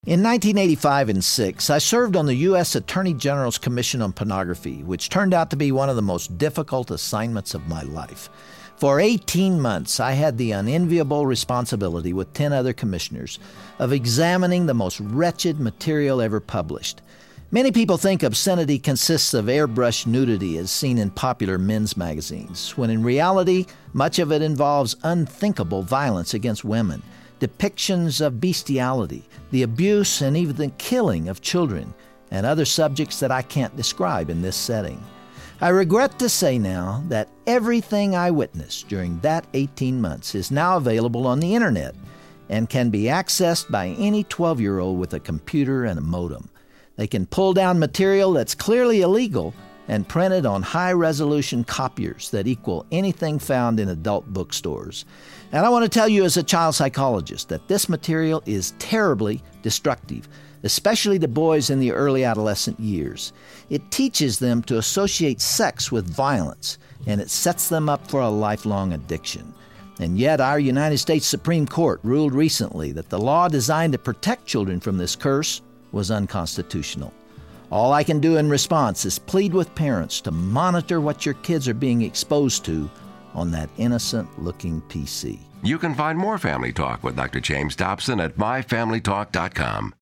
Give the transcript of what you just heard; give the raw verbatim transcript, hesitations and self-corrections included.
In nineteen eighty-five and six, I served on the U S Attorney General's Commission on Pornography, which turned out to be one of the most difficult assignments of my life. For eighteen months, I had the unenviable responsibility with ten other commissioners of examining the most wretched material ever published. Many people think obscenity consists of airbrushed nudity as seen in popular men's magazines, when in reality, much of it involves unthinkable violence against women, depictions of bestiality, the abuse and even the killing of children, and other subjects that I can't describe in this setting. I regret to say now that everything I witnessed during that eighteen months is now available on the internet and can be accessed by any twelve-year-old with a computer and a modem. They can pull down material that's clearly illegal and print it on high-resolution copiers that equal anything found in adult bookstores. And I want to tell you as a child psychologist that this material is terribly destructive, especially to boys in the early adolescent years. It teaches them to associate sex with violence, and it sets them up for a lifelong addiction. And yet our United States Supreme Court ruled recently that the law designed to protect children from this curse was unconstitutional. All I can do in response is plead with parents to monitor what your kids are being exposed to on that innocent-looking P C. You can find more Family Talk with Doctor James Dobson at my family talk dot com.